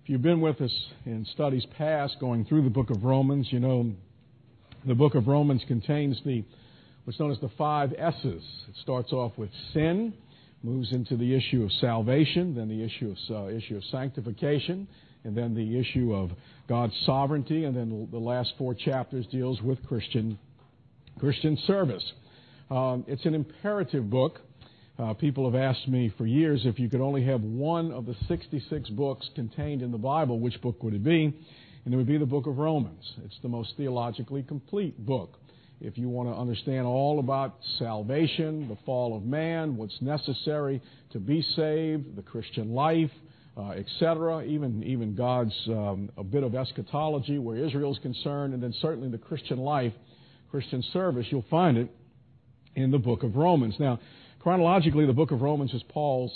If you've been with us in studies past going through the book of Romans, you know the book of Romans contains what's known as the 5 S's. It starts off with sin, moves into the issue of salvation, then the issue of sanctification, and then the issue of God's sovereignty, and then the last 4 chapters deals with Christian service. It's an imperative book. People have asked me for years if you could only have one of the 66 books contained in the Bible, which book would it be? And it would be the book of Romans. It's the most theologically complete book. If you want to understand all about salvation, the fall of man, what's necessary to be saved, the Christian life, etc., even God's a bit of eschatology where Israel's concerned, and then certainly the Christian life, Christian service, you'll find it in the book of Romans. Now, chronologically, the book of Romans is Paul's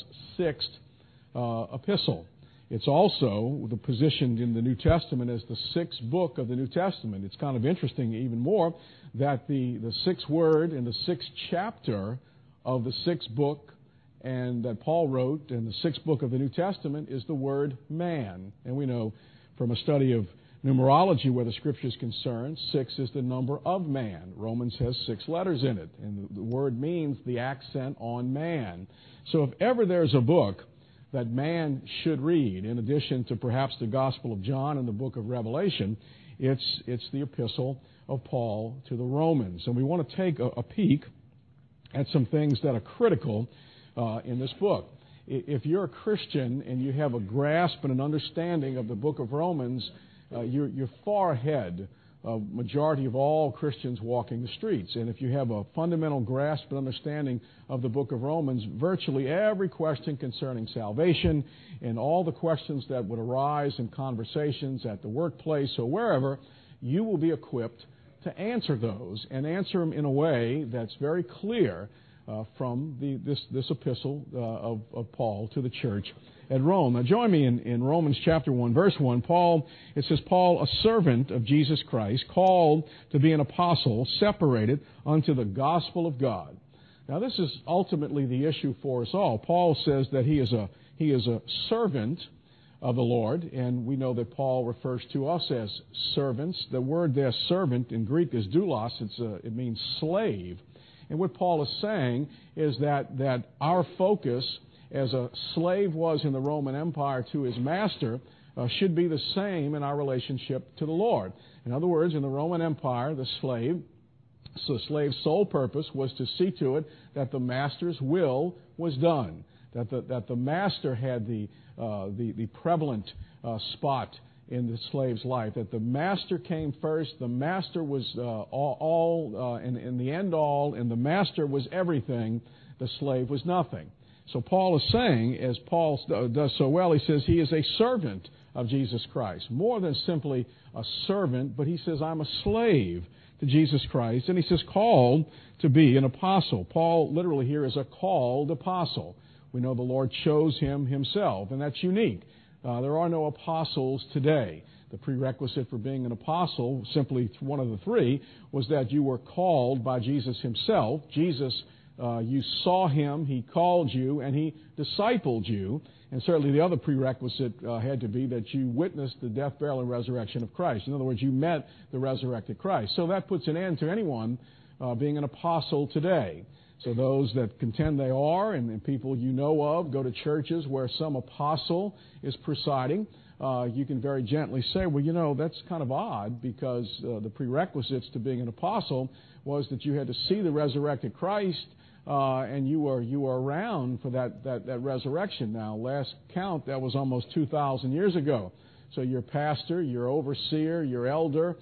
6th epistle. It's also positioned in the New Testament as the 6th book of the New Testament. It's kind of interesting even more that the 6th word in the 6th chapter of the 6th book and that Paul wrote in the 6th book of the New Testament is the word man. And we know from a study of numerology where the Scripture is concerned, 6 is the number of man. Romans has 6 letters in it, and the word means the accent on man. So if ever there's a book that man should read, in addition to perhaps the Gospel of John and the book of Revelation, it's the epistle of Paul to the Romans. And we want to take a peek at some things that are critical in this book. If you're a Christian and you have a grasp and an understanding of the book of Romans, you're far ahead of majority of all Christians walking the streets. And if you have a fundamental grasp and understanding of the book of Romans, virtually every question concerning salvation and all the questions that would arise in conversations at the workplace or wherever, you will be equipped to answer those and answer them in a way that's very clear from this epistle of Paul to the church at Rome. Now join me in Romans chapter 1, verse 1. It says, Paul, a servant of Jesus Christ, called to be an apostle, separated unto the gospel of God. Now this is ultimately the issue for us all. Paul says that he is a servant of the Lord, and we know that Paul refers to us as servants. The word there, servant, in Greek is doulos. It means slave. And what Paul is saying is that our focus, as a slave was in the Roman Empire to his master, should be the same in our relationship to the Lord. In other words, in the Roman Empire, the slave's sole purpose was to see to it that the master's will was done, that the master had the prevalent spot in the slave's life, that the master came first, the master was in the end all, and the master was everything, the slave was nothing. So Paul is saying, as Paul does so well, he says he is a servant of Jesus Christ. More than simply a servant, but he says, I'm a slave to Jesus Christ. And he says, called to be an apostle. Paul literally here is a called apostle. We know the Lord chose him himself, and that's unique. There are no apostles today. The prerequisite for being an apostle, simply one of the 3, was that you were called by Jesus himself. Jesus, you saw him, he called you, and he discipled you. And certainly the other prerequisite had to be that you witnessed the death, burial, and resurrection of Christ. In other words, you met the resurrected Christ. So that puts an end to anyone being an apostle today. So those that contend they are, and people you know of, go to churches where some apostle is presiding, you can very gently say, well, you know, that's kind of odd because the prerequisites to being an apostle was that you had to see the resurrected Christ and you were around for that resurrection. Now, last count, that was almost 2,000 years ago. So your pastor, your overseer, your elder,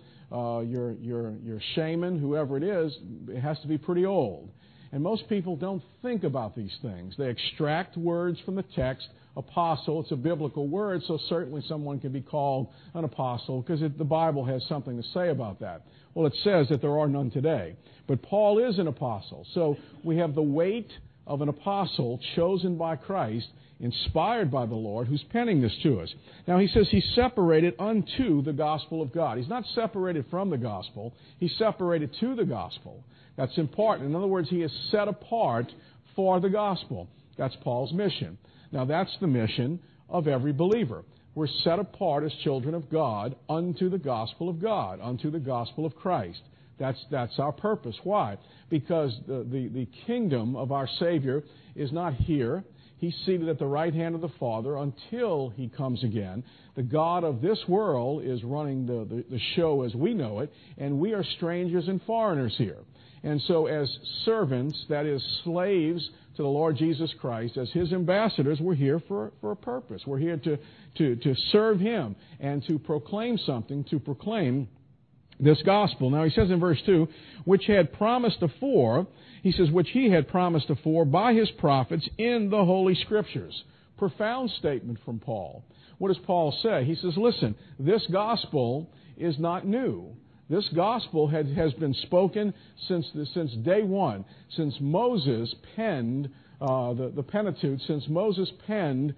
your shaman, whoever it is, it has to be pretty old. And most people don't think about these things. They extract words from the text. Apostle, it's a biblical word, so certainly someone can be called an apostle because the Bible has something to say about that. Well, it says that there are none today. But Paul is an apostle. So we have the weight of an apostle chosen by Christ, inspired by the Lord, who's penning this to us. Now, he says he's separated unto the gospel of God. He's not separated from the gospel. He's separated to the gospel. That's important. In other words, he is set apart for the gospel. That's Paul's mission. Now, that's the mission of every believer. We're set apart as children of God unto the gospel of God, unto the gospel of Christ. That's our purpose. Why? Because the kingdom of our Savior is not here. He's seated at the right hand of the Father until He comes again. The God of this world is running the show as we know it, and we are strangers and foreigners here. And so as servants, that is slaves to the Lord Jesus Christ, as His ambassadors, we're here for a purpose. We're here to serve Him and to proclaim something, to proclaim this gospel. Now he says in verse 2, which had promised afore, he says, which He had promised afore by His prophets in the Holy Scriptures. Profound statement from Paul. What does Paul say? He says, listen, this gospel is not new. This gospel has been spoken since day one, since Moses penned the Pentateuch, since Moses penned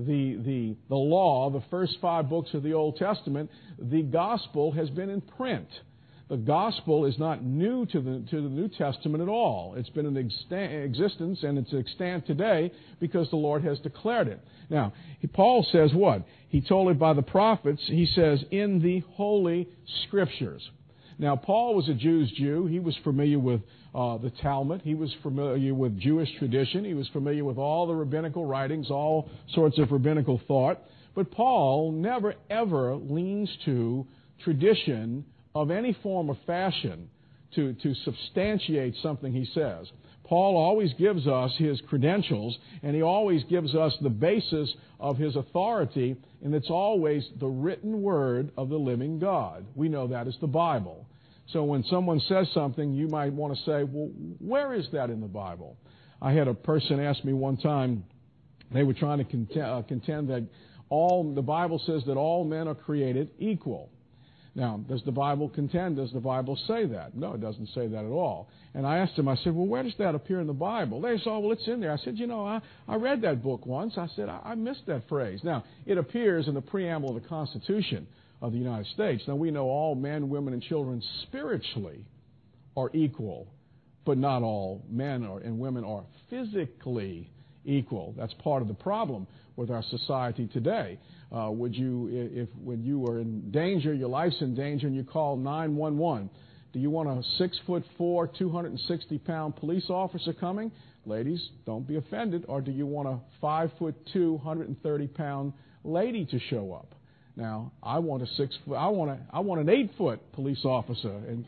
the law, the first 5 books of the Old Testament. The gospel has been in print. The gospel is not new to the New Testament at all. It's been in existence, and it's extant today because the Lord has declared it. Now, Paul says what? He told it by the prophets. He says, in the Holy Scriptures. Now, Paul was a Jew's Jew. He was familiar with the Talmud. He was familiar with Jewish tradition. He was familiar with all the rabbinical writings, all sorts of rabbinical thought. But Paul never, ever leans to tradition of any form or fashion to substantiate something he says. Paul always gives us his credentials, and he always gives us the basis of his authority, and it's always the written word of the living God. We know that is the Bible. So when someone says something, you might want to say, well, where is that in the Bible? I had a person ask me one time, they were trying to contend that the Bible says that all men are created equal. Now, does the Bible contend? Does the Bible say that? No, it doesn't say that at all. And I asked them, I said, well, where does that appear in the Bible? They said, oh, well, it's in there. I said, I read that book once. I said, I missed that phrase. Now, it appears in the preamble of the Constitution of the United States. Now, we know all men, women, and children spiritually are equal, but not all men and women are physically equal. That's part of the problem with our society today. When you are in danger, your life's in danger, and you call 911, do you want a 6'4", 260-pound police officer coming? Ladies, don't be offended. Or do you want a 5'2", 130-pound lady to show up? Now, I want an 8-foot police officer and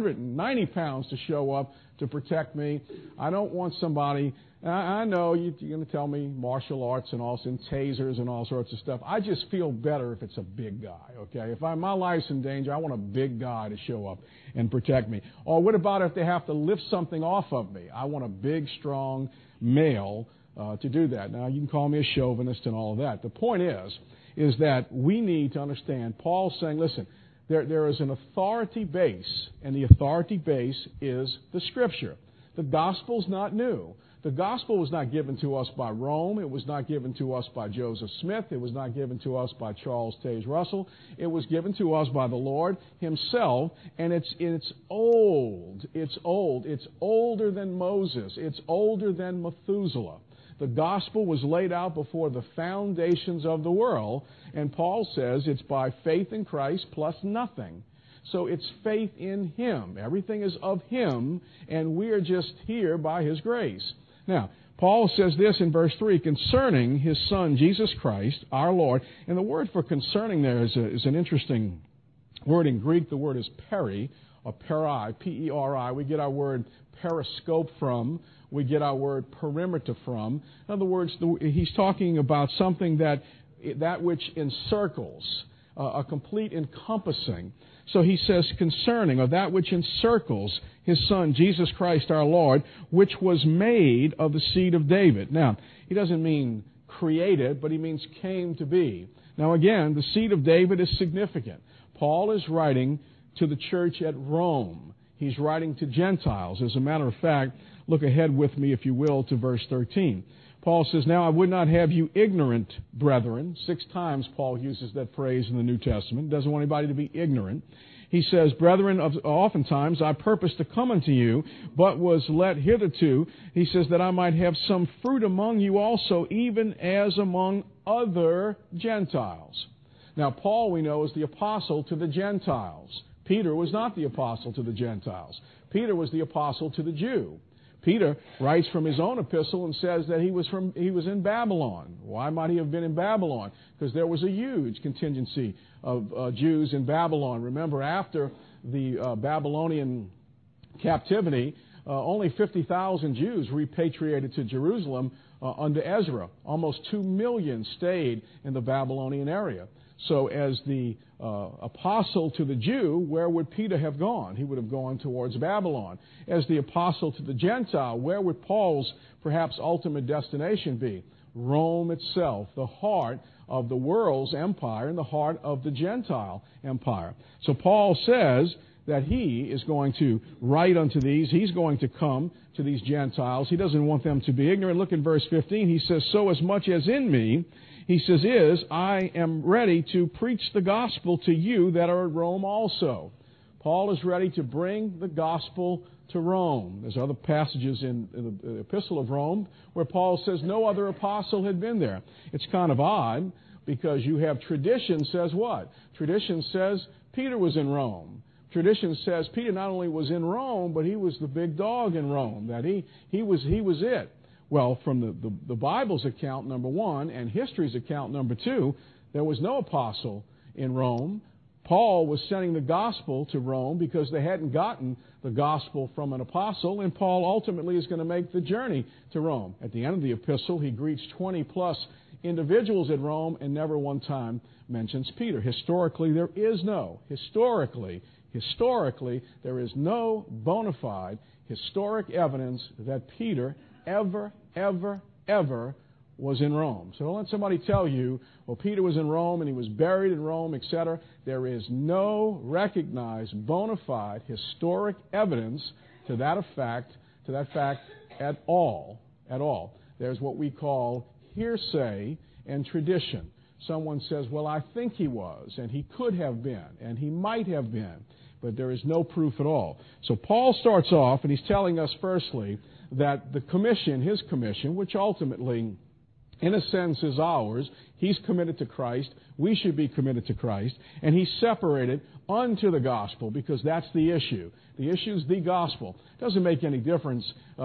390 pounds to show up to protect me. I don't want somebody. I know you're going to tell me martial arts and tasers and all sorts of stuff. I just feel better if it's a big guy, okay? If my life's in danger, I want a big guy to show up and protect me. Or what about if they have to lift something off of me? I want a big, strong male to do that. Now, you can call me a chauvinist and all of that. The point is that we need to understand, Paul's saying, listen, there is an authority base, and the authority base is the Scripture. The gospel's not new. The gospel was not given to us by Rome. It was not given to us by Joseph Smith. It was not given to us by Charles Taze Russell. It was given to us by the Lord Himself, and it's old. It's old. It's older than Moses. It's older than Methuselah. The gospel was laid out before the foundations of the world, and Paul says it's by faith in Christ plus nothing. So it's faith in Him. Everything is of Him, and we are just here by His grace. Now, Paul says this in verse 3, concerning His Son, Jesus Christ, our Lord. And the word for concerning there is an interesting word in Greek. The word is peri, or peri, P-E-R-I. We get our word periscope from. We get our word perimeter from. In other words, he's talking about something that which encircles, a complete encompassing. So he says concerning, or that which encircles His Son, Jesus Christ our Lord, which was made of the seed of David. Now, he doesn't mean created, but he means came to be. Now again, the seed of David is significant. Paul is writing to the church at Rome. He's writing to Gentiles. As a matter of fact, look ahead with me, if you will, to verse 13. Paul says, now I would not have you ignorant, brethren. 6 times Paul uses that phrase in the New Testament. Doesn't want anybody to be ignorant. He says, brethren, oftentimes I purposed to come unto you, but was let hitherto. He says that I might have some fruit among you also, even as among other Gentiles. Now, Paul, we know, is the apostle to the Gentiles. Peter was not the apostle to the Gentiles. Peter was the apostle to the Jew. Peter writes from his own epistle and says that he was in Babylon. Why might he have been in Babylon? Because there was a huge contingency of Jews in Babylon. Remember, after the Babylonian captivity, only 50,000 Jews repatriated to Jerusalem under Ezra. Almost 2 million stayed in the Babylonian area. So as the apostle to the Jew, where would Peter have gone? He would have gone towards Babylon. As the apostle to the Gentile, where would Paul's perhaps ultimate destination be? Rome itself, the heart of the world's empire and the heart of the Gentile empire. So Paul says that he is going to write unto these. He's going to come to these Gentiles. He doesn't want them to be ignorant. Look in verse 15. He says, so as much as in me, he says, I am ready to preach the gospel to you that are at Rome also. Paul is ready to bring the gospel to Rome. There's other passages in the Epistle of Rome where Paul says no other apostle had been there. It's kind of odd because you have tradition says what? Tradition says Peter was in Rome. Tradition says Peter not only was in Rome, but he was the big dog in Rome, that he was it. Well, from the Bible's account, number one, and history's account, number two, there was no apostle in Rome. Paul was sending the gospel to Rome because they hadn't gotten the gospel from an apostle, and Paul ultimately is going to make the journey to Rome. At the end of the epistle, he greets 20-plus individuals at Rome and never one time mentions Peter. Historically, there is no bona fide historic evidence that Peter ever was in Rome. So don't let somebody tell you, well, Peter was in Rome and he was buried in Rome, etc. There is no recognized bona fide historic evidence to that fact at all. There's what we call hearsay and tradition. Someone says, well, I think he was, and he could have been, and he might have been, but there is no proof at all. So Paul starts off, and he's telling us, firstly, that the commission, his commission, which ultimately, in a sense, is ours, he's committed to Christ, we should be committed to Christ, and he's separated unto the gospel, because that's the issue. The issue is the gospel. It doesn't make any difference,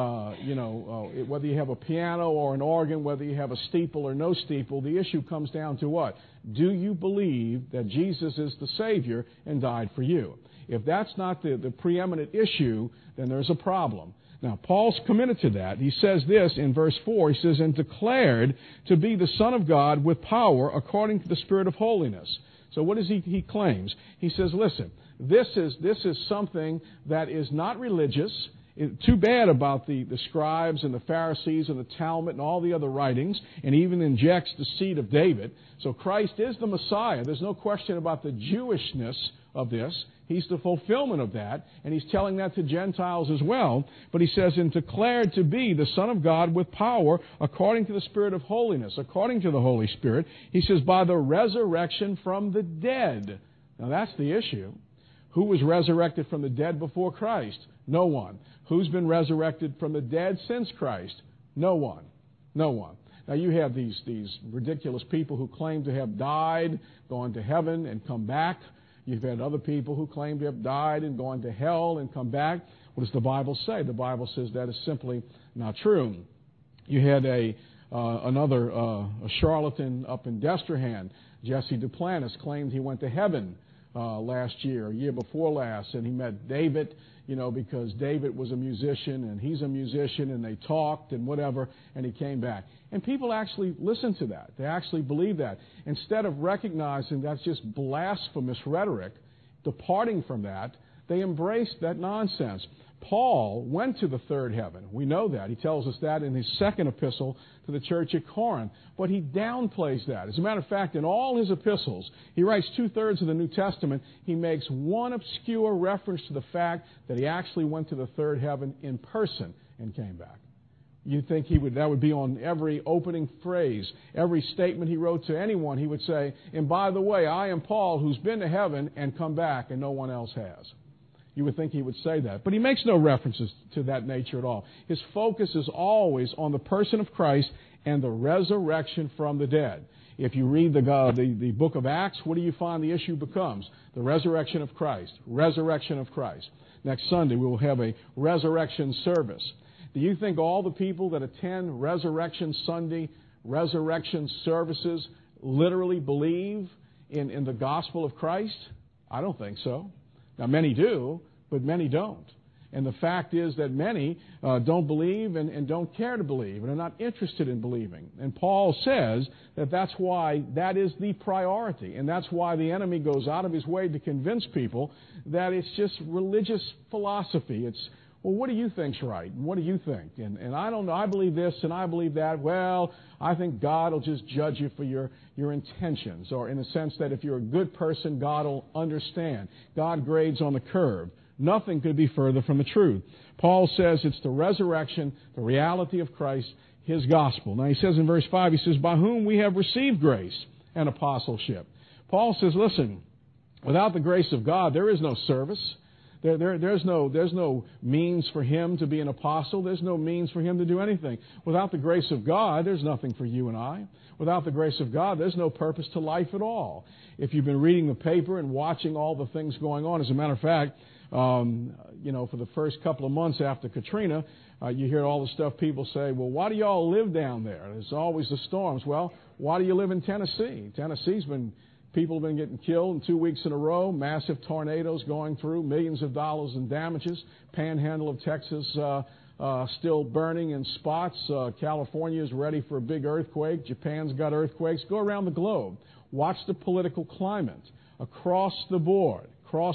whether you have a piano or an organ, whether you have a steeple or no steeple. The issue comes down to what? Do you believe that Jesus is the Savior and died for you? If that's not the preeminent issue, then there's a problem. Now, Paul's committed to that. He says this in verse 4. He says, and declared to be the Son of God with power according to the Spirit of holiness. So what is he claims? He says, listen, this is something that is not religious. Too bad about the scribes and the Pharisees and the Talmud and all the other writings, and even injects the seed of David. So Christ is the Messiah. There's no question about the Jewishness of this. He's the fulfillment of that, and he's telling that to Gentiles as well. But he says, and declared to be the Son of God with power according to the Spirit of holiness, according to the Holy Spirit. He says, by the resurrection from the dead. Now that's the issue. Who was resurrected from the dead before Christ? No one. Who's been resurrected from the dead since Christ? No one. No one. Now you have these ridiculous people who claim to have died, gone to heaven, and come back. You've had other people who claim to have died and gone to hell and come back. What does the Bible say? The Bible says that is simply not true. You had another charlatan up in Destrehan, Jesse Duplantis, claimed he went to heaven last year, year before last, and he met David, because David was a musician and he's a musician, and they talked and whatever, and he came back. And people actually listen to that. They actually believe that. Instead of recognizing that's just blasphemous rhetoric, departing from that, they embraced that nonsense. Paul went to the third heaven. We know that. He tells us that in his second epistle to the church at Corinth. But he downplays that. As a matter of fact, in all his epistles, he writes 2/3 of the New Testament. He makes one obscure reference to the fact that he actually went to the third heaven in person and came back. You'd think that would be on every opening phrase, every statement he wrote to anyone. He would say, and by the way, I am Paul who's been to heaven and come back, and no one else has. You would think he would say that. But he makes no references to that nature at all. His focus is always on the person of Christ and the resurrection from the dead. If you read the book of Acts, what do you find the issue becomes? The resurrection of Christ. Resurrection of Christ. Next Sunday, we will have a resurrection service. Do you think all the people that attend Resurrection Sunday, resurrection services, literally believe in the gospel of Christ? I don't think so. Now, many do, but many don't. And the fact is that many don't believe and don't care to believe and are not interested in believing. And Paul says that that's why that is the priority. And that's why the enemy goes out of his way to convince people that it's just religious philosophy. It's, well, what do you think's right? And what do you think? And I don't know. I believe this and I believe that. Well, I think God will just judge you for your intentions. Or in the sense that if you're a good person, God will understand. God grades on the curve. Nothing could be further from the truth. Paul says it's the resurrection, the reality of Christ, His gospel. Now he says in verse 5, he says, by whom we have received grace and apostleship. Paul says, listen, without the grace of God, there is no service. There's no means for him to be an apostle. There's no means for him to do anything. Without the grace of God, there's nothing for you and I. Without the grace of God, there's no purpose to life at all. If you've been reading the paper and watching all the things going on, as a matter of fact, for the first couple of months after Katrina, you hear all the stuff people say, well, why do y'all live down there? There's always the storms. Well, why do you live in Tennessee? People have been getting killed in 2 weeks in a row, massive tornadoes going through, millions of dollars in damages, panhandle of Texas still burning in spots. California is ready for a big earthquake. Japan's got earthquakes. Go around the globe. Watch the political climate across the board.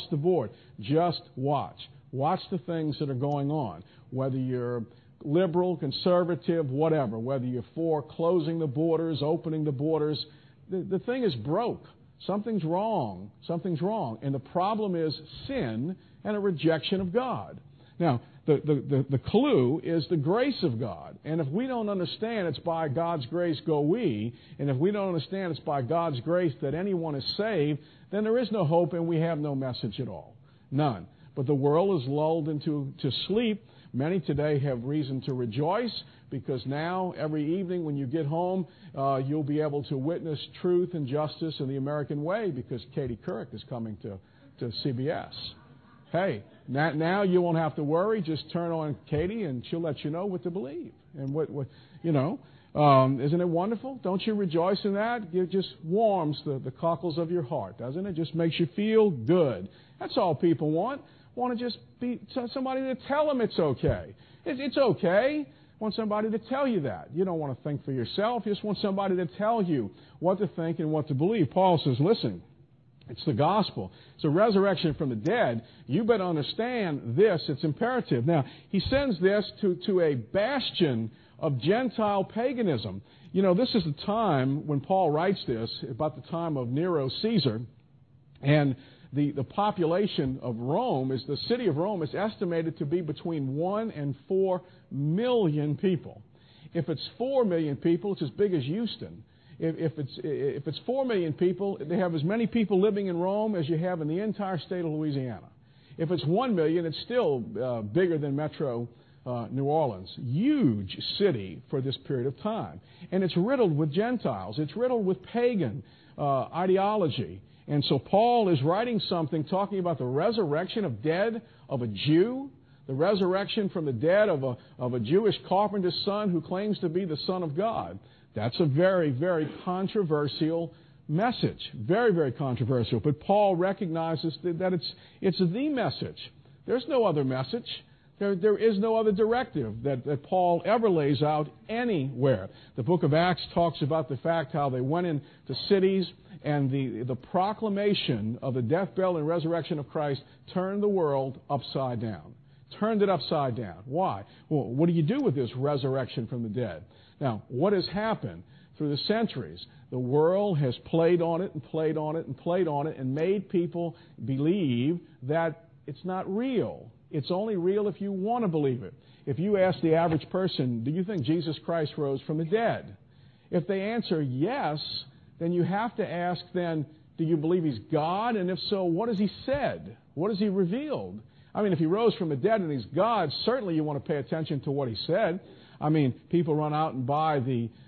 Just watch. Watch the things that are going on. Whether you're liberal, conservative, whatever. Whether you're for closing the borders, opening the borders. The thing is broke. Something's wrong. And the problem is sin and a rejection of God. Now, the clue is the grace of God. And if we don't understand it's by God's grace go we, and if we don't understand it's by God's grace that anyone is saved, then there is no hope and we have no message at all. None. But the world is lulled into sleep. Many today have reason to rejoice because now every evening when you get home, you'll be able to witness truth and justice in the American way because Katie Couric is coming to CBS. Hey, now you won't have to worry. Just turn on Katie and she'll let you know what to believe. And isn't it wonderful? Don't you rejoice in that? It just warms the cockles of your heart, doesn't it? Just makes you feel good. That's all people want. Want to just be somebody to tell them it's okay. It's okay. Want somebody to tell you that. You don't want to think for yourself. You just want somebody to tell you what to think and what to believe. Paul says, listen, it's the gospel. It's a resurrection from the dead. You better understand this. It's imperative. Now, he sends this to a bastion of Gentile paganism. This is the time when Paul writes this, about the time of Nero Caesar, and the population of Rome, the city of Rome is estimated to be between 1 and 4 million people. If it's 4 million people, it's as big as Houston. If it's 4 million people, they have as many people living in Rome as you have in the entire state of Louisiana. If it's 1 million, it's still bigger than Metro New Orleans. Huge city for this period of time. And it's riddled with Gentiles. It's riddled with pagan ideology. And so Paul is writing something talking about the resurrection of dead of a Jew, the resurrection from the dead of a Jewish carpenter's son who claims to be the Son of God. That's a very, very controversial message. Very, very controversial. But Paul recognizes that it's the message. There's no other message. There is no other directive that Paul ever lays out anywhere. The book of Acts talks about the fact how they went into cities and the proclamation of the death, burial, and resurrection of Christ turned the world upside down. Turned it upside down. Why? Well, what do you do with this resurrection from the dead? Now, what has happened through the centuries? The world has played on it and played on it and played on it and made people believe that it's not real. It's only real if you want to believe it. If you ask the average person, do you think Jesus Christ rose from the dead? If they answer yes, then you have to ask then, do you believe He's God? And if so, what has He said? What has He revealed? I mean, if He rose from the dead and He's God, certainly you want to pay attention to what He said. I mean, people run out and buy the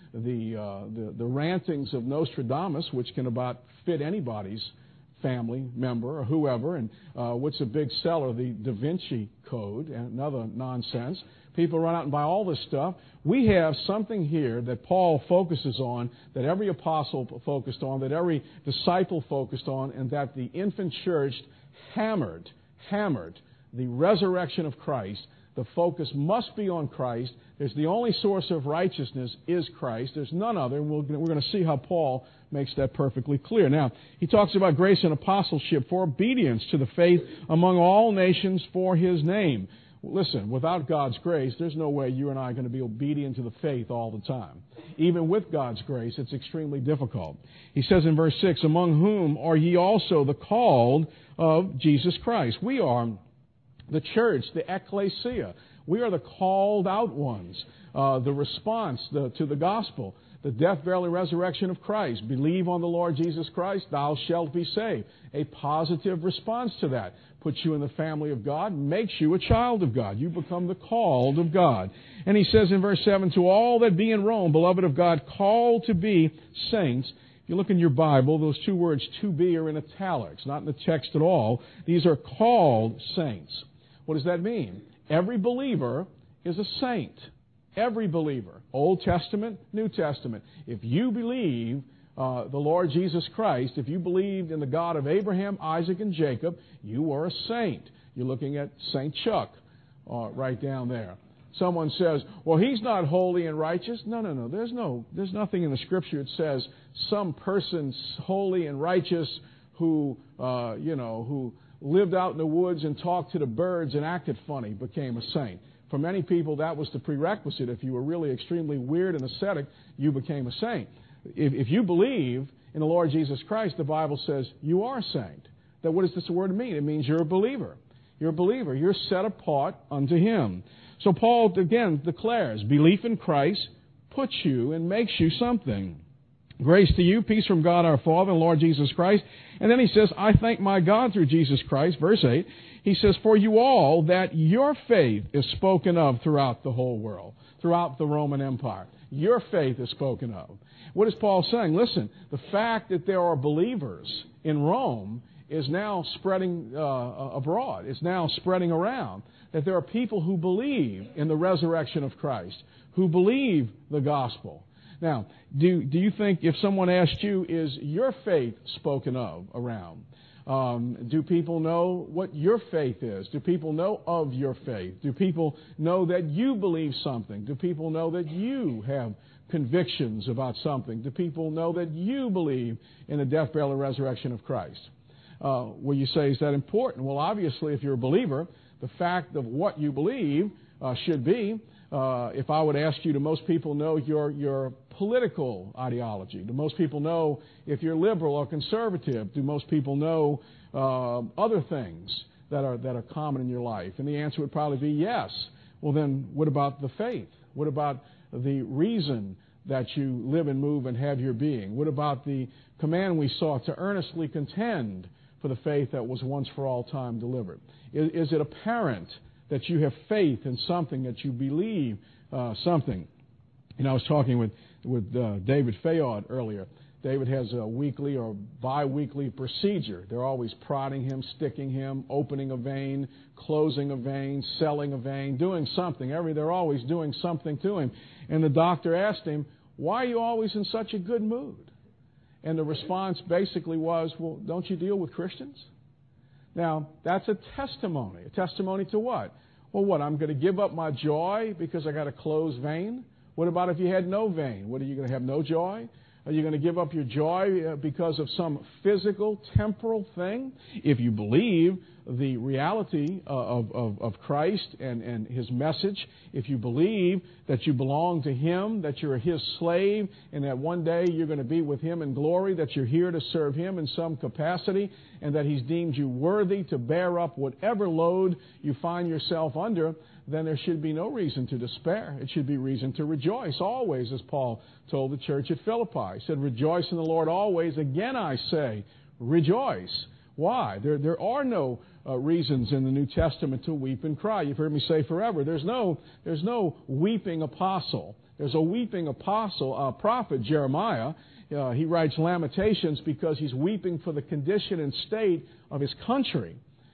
the rantings of Nostradamus, which can about fit anybody's family member or whoever. And what's a big seller? The Da Vinci Code, and another nonsense. People run out and buy all this stuff. We have something here that Paul focuses on, that every apostle focused on, that every disciple focused on, and that the infant church hammered the resurrection of Christ. The focus must be on Christ. There's the only source of righteousness is Christ. There's none other, and we're going to see how Paul makes that perfectly clear. Now, he talks about grace and apostleship for obedience to the faith among all nations for his name. Listen, without God's grace, there's no way you and I are going to be obedient to the faith all the time. Even with God's grace, it's extremely difficult. He says in verse 6, among whom are ye also the called of Jesus Christ? We are the church, the ecclesia. We are the called out ones. The response to the gospel, the death, burial, and resurrection of Christ. Believe on the Lord Jesus Christ, thou shalt be saved. A positive response to that puts you in the family of God, makes you a child of God. You become the called of God. And he says in verse 7, to all that be in Rome, beloved of God, called to be saints. If you look in your Bible, those two words, to be, are in italics, not in the text at all. These are called saints. What does that mean? Every believer is a saint. Every believer. Old Testament, New Testament. If you believe the Lord Jesus Christ, if you believed in the God of Abraham, Isaac, and Jacob, you are a saint. You're looking at St. Chuck right down there. Someone says, well, he's not holy and righteous. No. There's nothing in the Scripture that says some person's holy and righteous who lived out in the woods and talked to the birds and acted funny became a saint. For many people, that was the prerequisite. If you were really extremely weird and ascetic, you became a saint. If you believe in the Lord Jesus Christ, the Bible says you are a saint. Then what does this word mean? It means you're a believer. You're a believer. You're set apart unto Him. So Paul, again, declares, belief in Christ puts you and makes you something. Grace to you, peace from God our Father and Lord Jesus Christ. And then he says, I thank my God through Jesus Christ. Verse 8, he says, for you all that your faith is spoken of throughout the whole world, throughout the Roman Empire. Your faith is spoken of. What is Paul saying? Listen, the fact that there are believers in Rome is now spreading abroad. It's now spreading around. That there are people who believe in the resurrection of Christ, who believe the gospel. Now, do you think if someone asked you, is your faith spoken of around? Do people know what your faith is? Do people know of your faith? Do people know that you believe something? Do people know that you have convictions about something? Do people know that you believe in the death, burial, and resurrection of Christ? Well, you say, is that important? Well, obviously, if you're a believer, the fact of what you believe should be, if I would ask you, do most people know your political ideology? Do most people know if you're liberal or conservative? Do most people know other things that are common in your life? And the answer would probably be yes. Well, then what about the faith? What about the reason that you live and move and have your being? What about the command we saw to earnestly contend for the faith that was once for all time delivered? Is it apparent that you have faith in something, that you believe something? You know, I was talking with David Fayard earlier. David has a weekly or bi-weekly procedure. They're always prodding him, sticking him, opening a vein, closing a vein, selling a vein, doing something. They're always doing something to him. And the doctor asked him, why are you always in such a good mood? And the response basically was, well, don't you deal with Christians? Now, that's a testimony. A testimony to what? Well, what, I'm going to give up my joy because I got a closed vein? What about if you had no vein? What, are you going to have no joy? Are you going to give up your joy because of some physical, temporal thing? If you believe the reality of Christ and His message, if you believe that you belong to Him, that you're His slave, and that one day you're going to be with Him in glory, that you're here to serve Him in some capacity, and that He's deemed you worthy to bear up whatever load you find yourself under, then there should be no reason to despair. It should be reason to rejoice always, as Paul told the church at Philippi. He said, rejoice in the Lord always. Again I say, rejoice. Why? There are no reasons in the New Testament to weep and cry. You've heard me say forever, there's no weeping apostle. There's a weeping prophet, Jeremiah. He writes Lamentations because he's weeping for the condition and state of his country.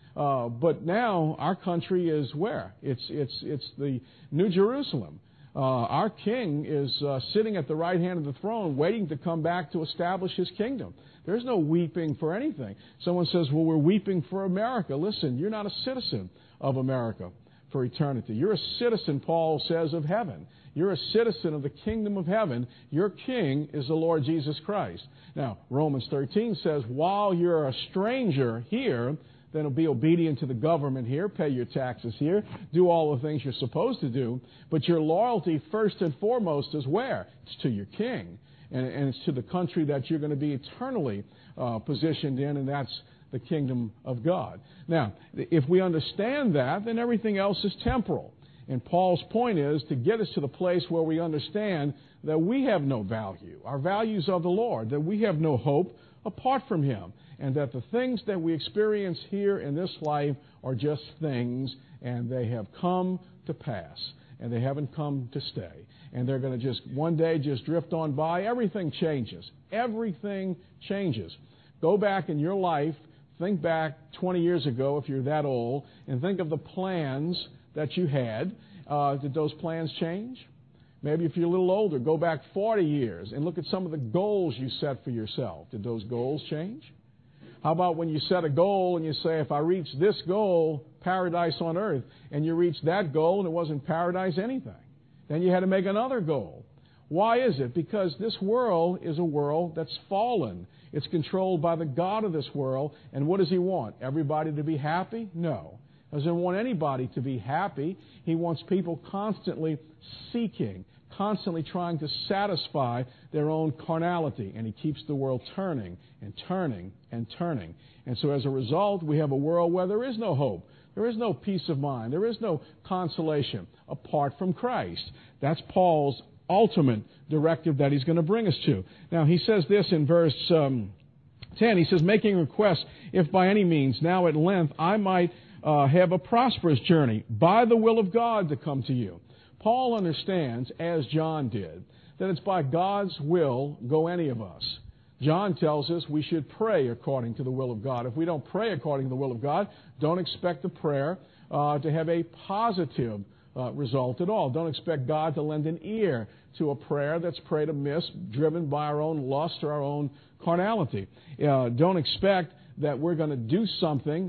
But now our country is where? It's the New Jerusalem. Our king is sitting at the right hand of the throne waiting to come back to establish his kingdom. There's no weeping for anything. Someone says, well, we're weeping for America. Listen, you're not a citizen of America for eternity. You're a citizen, Paul says, of heaven. You're a citizen of the kingdom of heaven. Your king is the Lord Jesus Christ. Now, Romans 13 says, while you're a stranger here, then be obedient to the government here, pay your taxes here, do all the things you're supposed to do. But your loyalty, first and foremost, is where? It's to your king. And it's to the country that you're going to be eternally positioned in, and that's the kingdom of God. Now, if we understand that, then everything else is temporal. And Paul's point is to get us to the place where we understand that we have no value. Our values are the Lord, that we have no hope apart from Him, and that the things that we experience here in this life are just things, and they have come to pass, and they haven't come to stay. And they're going to just one day just drift on by. Everything changes. Everything changes. Go back in your life, think back 20 years ago if you're that old, and think of the plans that you had. Did those plans change? Maybe if you're a little older, go back 40 years and look at some of the goals you set for yourself. Did those goals change? How about when you set a goal and you say, if I reach this goal, paradise on earth, and you reach that goal and it wasn't paradise anything? Then you had to make another goal. Why is it? Because this world is a world that's fallen. It's controlled by the God of this world. And what does He want? Everybody to be happy? No. He doesn't want anybody to be happy. He wants people constantly seeking, constantly trying to satisfy their own carnality. And He keeps the world turning and turning and turning. And so as a result, we have a world where there is no hope. There is no peace of mind. There is no consolation apart from Christ. That's Paul's ultimate directive that he's going to bring us to. Now, he says this in verse 10. He says, making request, if by any means now at length I might have a prosperous journey by the will of God to come to you. Paul understands, as John did, that it's by God's will go any of us. John tells us we should pray according to the will of God. If we don't pray according to the will of God, don't expect the prayer to have a positive result at all. Don't expect God to lend an ear to a prayer that's prayed amiss, driven by our own lust or our own carnality. Don't expect that we're going to do something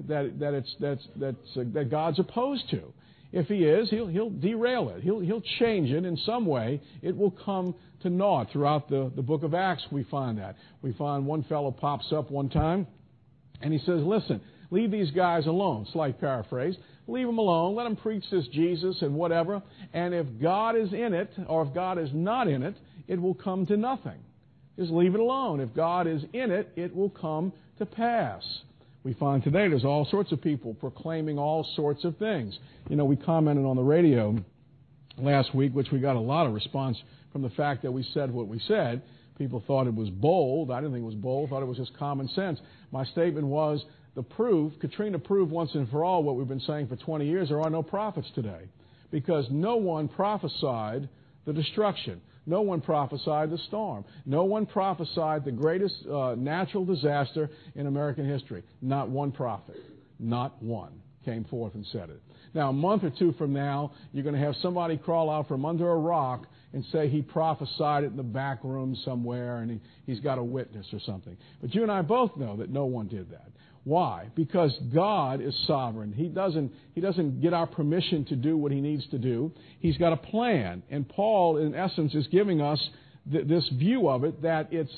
that God's opposed to. If He is, He'll derail it. He'll change it in some way. It will come to naught. Throughout the book of Acts, we find that. We find one fellow pops up one time, and he says, listen, leave these guys alone. Slight paraphrase. Leave them alone. Let them preach this Jesus and whatever. And if God is in it, or if God is not in it, it will come to nothing. Just leave it alone. If God is in it, it will come to pass. We find today there's all sorts of people proclaiming all sorts of things. You know, we commented on the radio last week, which we got a lot of response from the fact that we said what we said. People thought it was bold. I didn't think it was bold. Thought it was just common sense. My statement was the proof, Katrina proved once and for all what we've been saying for 20 years, there are no prophets today. Because no one prophesied the destruction. No one prophesied the storm. No one prophesied the greatest natural disaster in American history. Not one prophet. Not one came forth and said it. Now, a month or two from now, you're going to have somebody crawl out from under a rock and say he prophesied it in the back room somewhere and he's got a witness or something. But you and I both know that no one did that. Why? Because God is sovereign. He doesn't get our permission to do what He needs to do. He's got a plan. And Paul, in essence, is giving us this view of it, that it's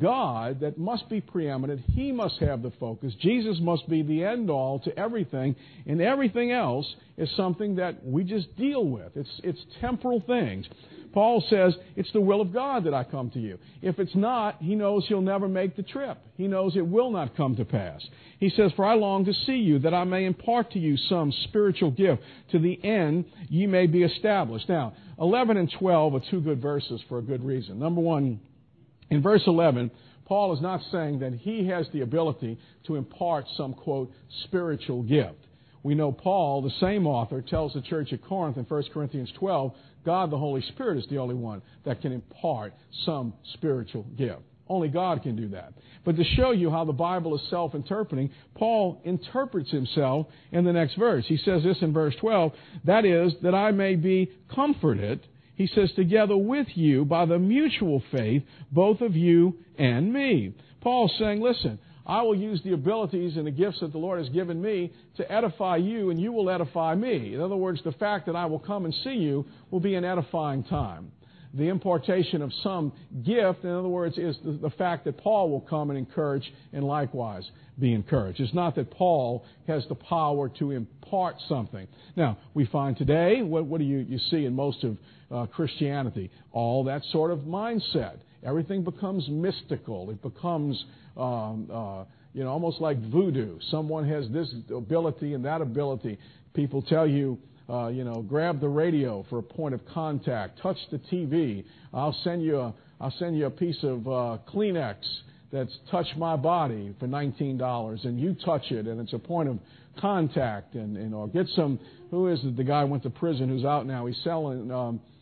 God that must be preeminent. He must have the focus. Jesus must be the end-all to everything. And everything else is something that we just deal with. It's temporal things. Paul says, it's the will of God that I come to you. If it's not, he knows he'll never make the trip. He knows it will not come to pass. He says, for I long to see you, that I may impart to you some spiritual gift, to the end ye may be established. Now, 11 and 12 are two good verses for a good reason. Number one, in verse 11, Paul is not saying that he has the ability to impart some, quote, spiritual gift. We know Paul, the same author, tells the church at Corinth in 1 Corinthians 12, God, the Holy Spirit, is the only one that can impart some spiritual gift. Only God can do that. But to show you how the Bible is self-interpreting, Paul interprets himself in the next verse. He says this in verse 12, that is, that I may be comforted, he says, together with you by the mutual faith, both of you and me. Paul's saying, listen, I will use the abilities and the gifts that the Lord has given me to edify you, and you will edify me. In other words, the fact that I will come and see you will be an edifying time. The impartation of some gift, in other words, is the fact that Paul will come and encourage and likewise be encouraged. It's not that Paul has the power to impart something. Now, we find today, what do you see in most of Christianity? All that sort of mindset. Everything becomes mystical. It becomes almost like voodoo. Someone has this ability and that ability. People tell you, grab the radio for a point of contact. Touch the TV. I'll send you a piece of Kleenex that's Touch My Body for $19, and you touch it, and it's a point of contact. Or get some. Who is it? The guy who went to prison who's out now. He's selling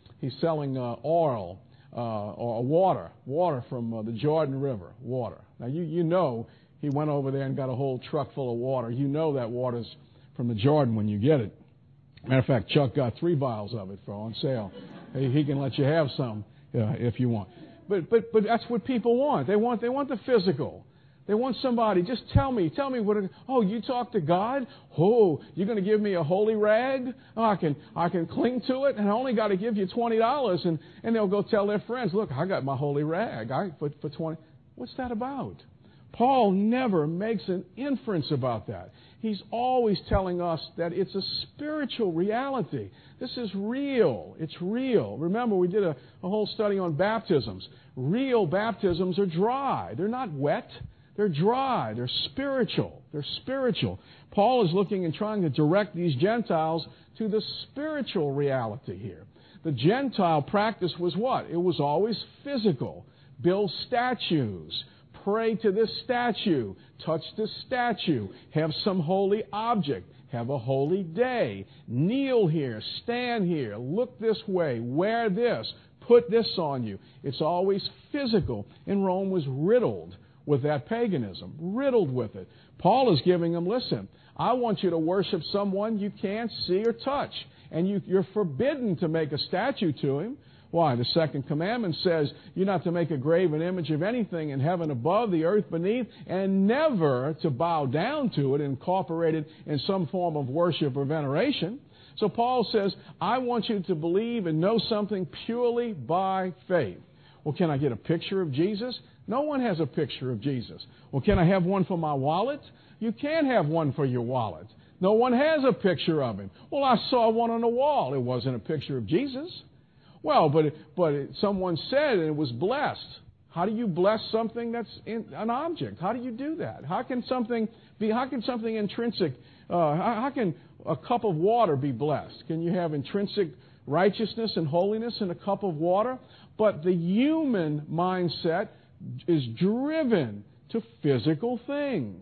oil or water from the Jordan River. Water. Now you know he went over there and got a whole truck full of water. You know that water's from the Jordan when you get it. Matter of fact, Chuck got 3 vials of it for on sale. He can let you have some if you want. But that's what people want. They want the physical. They want somebody. Just tell me what. Oh, you talk to God? Oh, you're going to give me a holy rag? Oh, I can cling to it, and I only got to give you $20, and they'll go tell their friends, look, I got my holy rag. For $20. What's that about? Paul never makes an inference about that. He's always telling us that it's a spiritual reality. This is real. It's real. Remember, we did a whole study on baptisms. Real baptisms are dry. They're not wet. They're dry. They're spiritual. They're spiritual. Paul is looking and trying to direct these Gentiles to the spiritual reality here. The Gentile practice was what? It was always physical. Build statues. Pray to this statue, touch this statue, have some holy object, have a holy day, kneel here, stand here, look this way, wear this, put this on you. It's always physical. And Rome was riddled with that paganism, riddled with it. Paul is giving them, listen, I want you to worship someone you can't see or touch, and you're forbidden to make a statue to him. Why? The second commandment says you're not to make a graven image of anything in heaven above, the earth beneath, and never to bow down to it, incorporate it in some form of worship or veneration. So Paul says, I want you to believe and know something purely by faith. Well, can I get a picture of Jesus? No one has a picture of Jesus. Well, can I have one for my wallet? You can't have one for your wallet. No one has a picture of him. Well, I saw one on the wall. It wasn't a picture of Jesus. Well, but someone said it was blessed. How do you bless something that's an object? How do you do that? How can something intrinsic, how can a cup of water be blessed? Can you have intrinsic righteousness and holiness in a cup of water? But the human mindset is driven to physical things.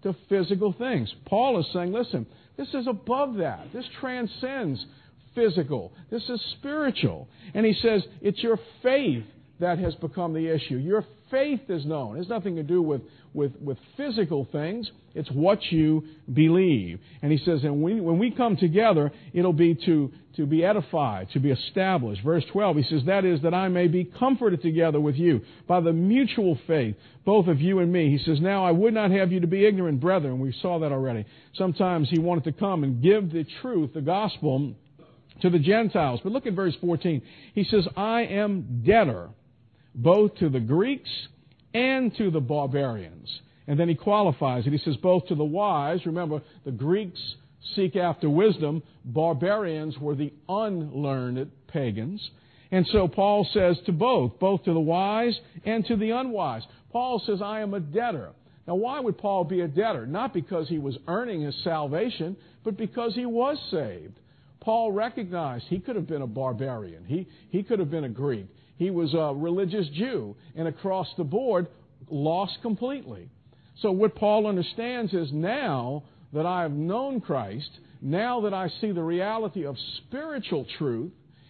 Paul is saying, listen, this is above that. This transcends physical. This is spiritual. And he says, it's your faith that has become the issue. Your faith is known. It has nothing to do with physical things. It's what you believe. And he says, and when we come together, it'll be to be edified, to be established. Verse 12, he says, that is, that I may be comforted together with you by the mutual faith, both of you and me. He says, now I would not have you to be ignorant, brethren. We saw that already. Sometimes he wanted to come and give the truth, the gospel, to the Gentiles. But look at verse 14. He says, I am debtor both to the Greeks and to the barbarians. And then he qualifies it. He says, both to the wise. Remember, the Greeks seek after wisdom. Barbarians were the unlearned pagans. And so Paul says to both to the wise and to the unwise. Paul says, I am a debtor. Now, why would Paul be a debtor? Not because he was earning his salvation, but because he was saved. Paul recognized he could have been a barbarian. He could have been a Greek. He was a religious Jew, and across the board, lost completely. So what Paul understands is, now that I have known Christ, now that I see the reality of spiritual truth,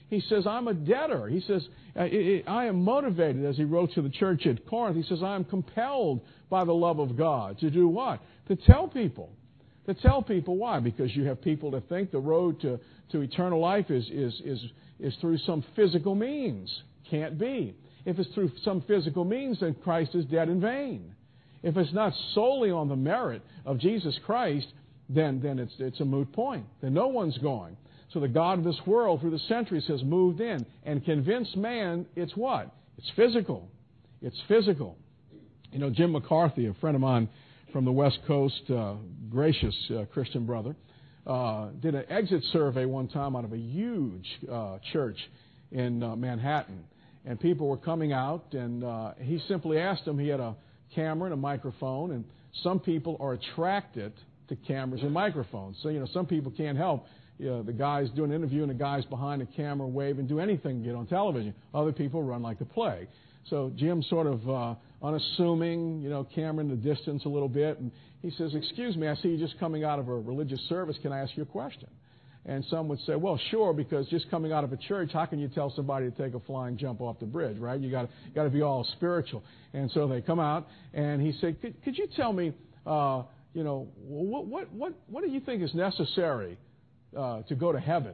He says, I'm a debtor. He says, I am motivated, as he wrote to the church at Corinth. He says, I am compelled by the love of God to do what? To tell people. To tell people why? Because you have people that think the road to eternal life is through some physical means. Can't be. If it's through some physical means, then Christ is dead in vain. If it's not solely on the merit of Jesus Christ, then it's a moot point. Then no one's going. So the God of this world through the centuries has moved in and convinced man it's what? It's physical. It's physical. You know, Jim McCarthy, a friend of mine from the West Coast, gracious Christian brother, did an exit survey one time out of a huge church in Manhattan. And people were coming out, and he simply asked them, he had a camera and a microphone, and some people are attracted to cameras and microphones. So, you know, some people can't help. You know, the guy's doing an interview and the guy's behind the camera wave and do anything to get on television. Other people run like the plague. So Jim sort of unassuming, you know, camera in the distance a little bit. And he says, excuse me, I see you just coming out of a religious service. Can I ask you a question? And some would say, well, sure, because just coming out of a church, how can you tell somebody to take a flying jump off the bridge, right? You got to be all spiritual. And so they come out, and he said, could you tell me, you know, what do you think is necessary to go to heaven?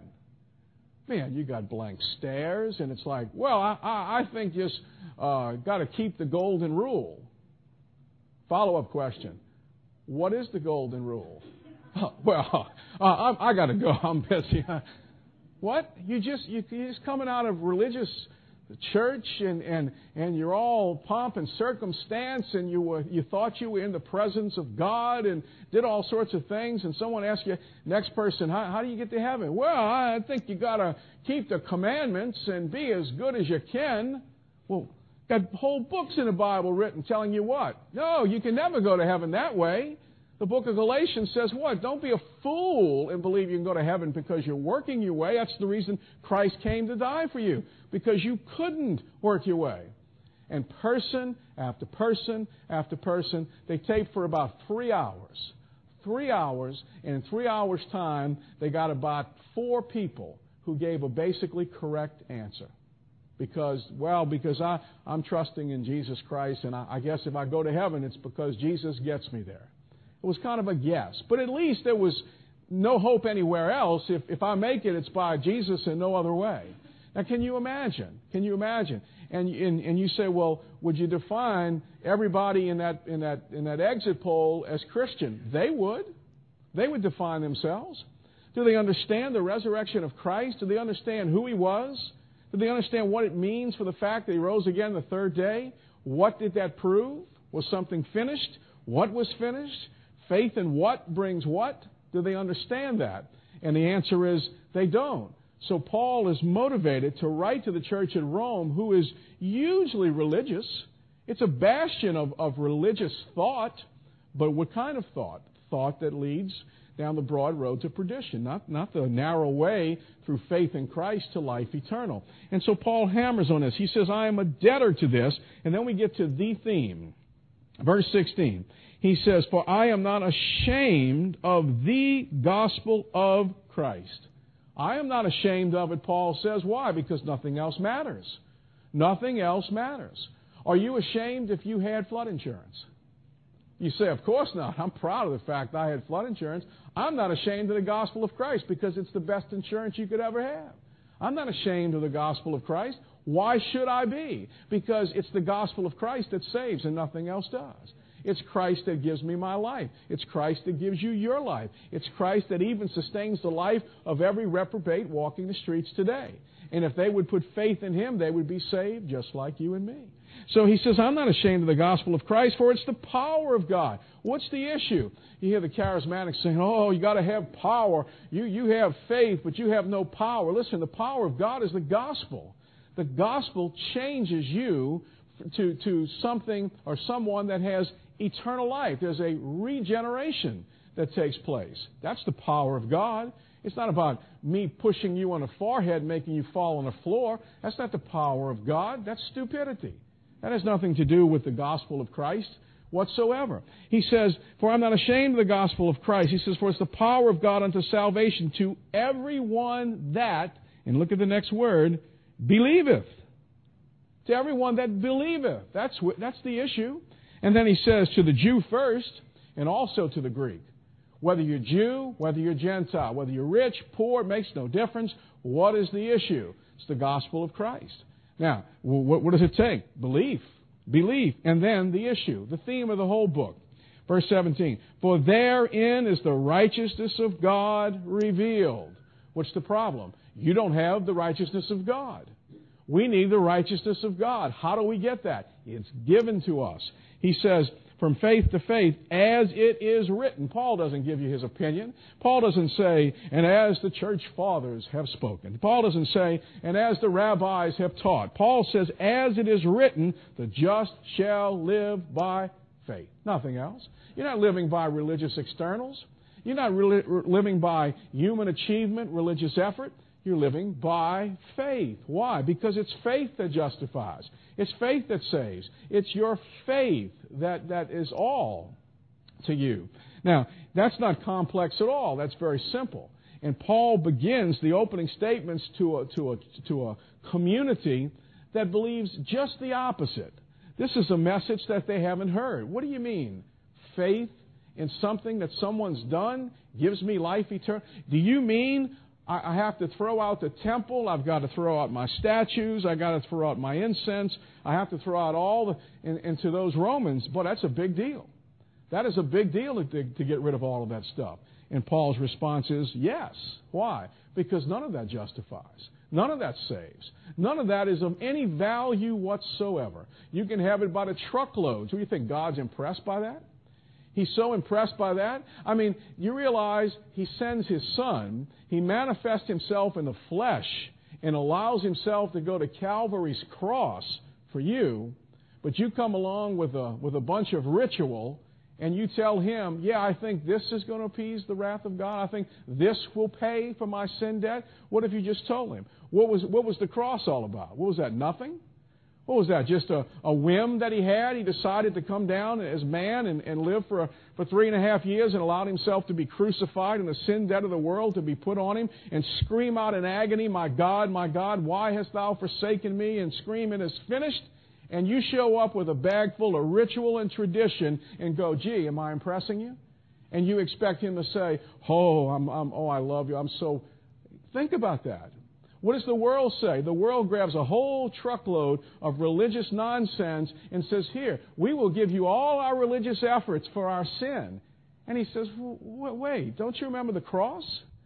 Man, you got blank stares, and it's like, well, I think just got to keep the golden rule. Follow-up question: what is the golden rule? Well, I got to go. I'm busy. What? You're just coming out of religious church and you're all pomp and circumstance, and you thought you were in the presence of God and did all sorts of things, and someone asks you, next person, how do you get to heaven? Well, I think you got to keep the commandments and be as good as you can. Well, got whole books in the Bible written telling you what? No, you can never go to heaven that way. The book of Galatians says what? Don't be a fool and believe you can go to heaven because you're working your way. That's the reason Christ came to die for you, because you couldn't work your way. And person after person after person, they taped for about 3 hours. 3 hours, and in 3 hours' time, they got about 4 people who gave a basically correct answer. Because I'm trusting in Jesus Christ, and I guess if I go to heaven, it's because Jesus gets me there. It was kind of a guess. But at least there was no hope anywhere else. If I make it, it's by Jesus and no other way. Now, can you imagine? Can you imagine? And you say, well, would you define everybody in that exit poll as Christian? They would. They would define themselves. Do they understand the resurrection of Christ? Do they understand who He was? Do they understand what it means for the fact that He rose again the third day? What did that prove? Was something finished? What was finished? Faith in what brings what? Do they understand that? And the answer is they don't. So Paul is motivated to write to the church at Rome, who is hugely religious. It's a bastion of religious thought. But what kind of thought? Thought that leads down the broad road to perdition, not the narrow way through faith in Christ to life eternal. And so Paul hammers on this. He says, I am a debtor to this. And then we get to the theme. Verse 16. He says, for I am not ashamed of the gospel of Christ. I am not ashamed of it, Paul says. Why? Because nothing else matters. Nothing else matters. Are you ashamed if you had flood insurance? You say, of course not. I'm proud of the fact I had flood insurance. I'm not ashamed of the gospel of Christ because it's the best insurance you could ever have. I'm not ashamed of the gospel of Christ. Why should I be? Because it's the gospel of Christ that saves and nothing else does. It's Christ that gives me my life. It's Christ that gives you your life. It's Christ that even sustains the life of every reprobate walking the streets today. And if they would put faith in Him, they would be saved just like you and me. So he says, I'm not ashamed of the gospel of Christ, for it's the power of God. What's the issue? You hear the charismatics saying, oh, you got to have power. You have faith, but you have no power. Listen, the power of God is the gospel. The gospel changes you to something or someone that has eternal life. There's a regeneration that takes place. That's the power of God. It's not about me pushing you on the forehead, making you fall on the floor. That's not the power of God. That's stupidity. That has nothing to do with the gospel of Christ whatsoever. He says, for I'm not ashamed of the gospel of Christ. He says, for it's the power of God unto salvation to everyone that, And look at the next word, believeth. To everyone that believeth. That's the issue. And then he says to the Jew first and also to the Greek. Whether you're Jew, whether you're Gentile, whether you're rich, poor, it makes no difference. What is the issue? It's the gospel of Christ. Now, what does it take? Belief. And then the issue, the theme of the whole book. Verse 17, for therein is the righteousness of God revealed. What's the problem? You don't have the righteousness of God. We need the righteousness of God. How do we get that? It's given to us. He says, from faith to faith, as it is written. Paul doesn't give you his opinion. Paul doesn't say, and as the church fathers have spoken. Paul doesn't say, and as the rabbis have taught. Paul says, as it is written, the just shall live by faith. Nothing else. You're not living by religious externals. You're not living by human achievement, religious effort. You're living by faith. Why? Because it's faith that justifies. It's faith that saves. It's your faith that is all to you. Now, that's not complex at all. That's very simple. And Paul begins the opening statements to a community that believes just the opposite. This is a message that they haven't heard. What do you mean? Faith in something that someone's done gives me life eternal? Do you mean I have to throw out the temple? I've got to throw out my statues. I've got to throw out my incense. I have to throw out all into those Romans. But that's a big deal. That is a big deal to get rid of all of that stuff. And Paul's response is yes. Why? Because none of that justifies. None of that saves. None of that is of any value whatsoever. You can have it by the truckloads. Do you think God's impressed by that? He's so impressed by that. I mean, you realize He sends His Son. He manifests Himself in the flesh and allows Himself to go to Calvary's cross for you. But you come along with a bunch of ritual and you tell Him, yeah, I think this is going to appease the wrath of God. I think this will pay for my sin debt. What if you just told Him? What was the cross all about? What was that? Nothing? What was that? Just a whim that He had? He decided to come down as man and live for 3.5 years and allowed Himself to be crucified and the sin debt of the world to be put on Him and scream out in agony, my God, why hast Thou forsaken me? And scream, it is finished. And you show up with a bag full of ritual and tradition and go, gee, am I impressing you? And you expect Him to say, oh, I love you. I'm so... Think about that. What does the world say? The world grabs a whole truckload of religious nonsense and says, here, we will give you all our religious efforts for our sin. And He says, wait, don't you remember the cross?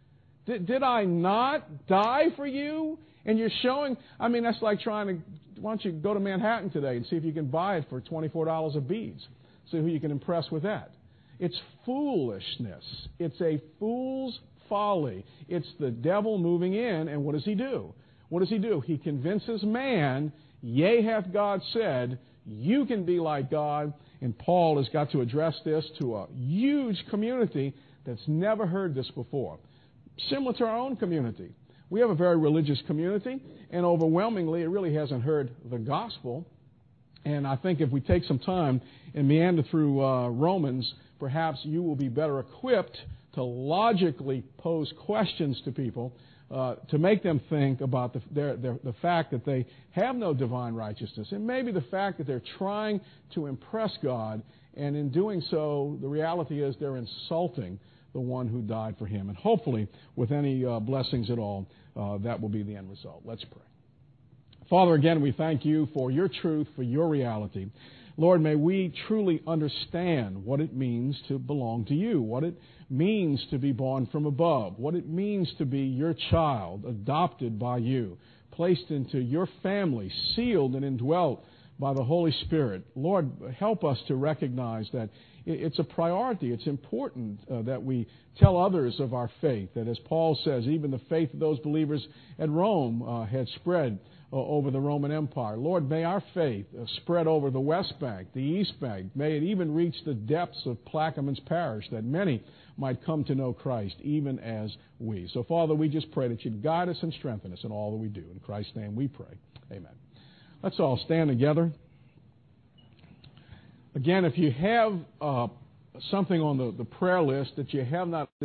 Did I not die for you? And you're showing, I mean, that's like trying to, why don't you go to Manhattan today and see if you can buy it for $24 of beads. See who you can impress with that. It's foolishness. It's a fool's folly. It's the devil moving in, and what does he do? What does he do? He convinces man, yea, hath God said, you can be like God. And Paul has got to address this to a huge community that's never heard this before. Similar to our own community. We have a very religious community, and overwhelmingly it really hasn't heard the gospel. And I think if we take some time and meander through Romans, perhaps you will be better equipped to logically pose questions to people to make them think about the fact that they have no divine righteousness, and maybe the fact that they're trying to impress God, and in doing so, the reality is they're insulting the one who died for him. And hopefully, with any blessings at all, that will be the end result. Let's pray. Father, again, we thank You for Your truth, for Your reality. Lord, may we truly understand what it means to belong to You, what it means to be born from above, what it means to be Your child, adopted by You, placed into Your family, sealed and indwelt by the Holy Spirit. Lord, help us to recognize that it's a priority. It's important that we tell others of our faith, that as Paul says, even the faith of those believers at Rome had spread over the Roman Empire. Lord, may our faith spread over the West Bank, the East Bank. May it even reach the depths of Plaquemines Parish, that many might come to know Christ, even as we. So, Father, we just pray that You'd guide us and strengthen us in all that we do. In Christ's name we pray. Amen. Let's all stand together. Again, if you have something on the prayer list that you have not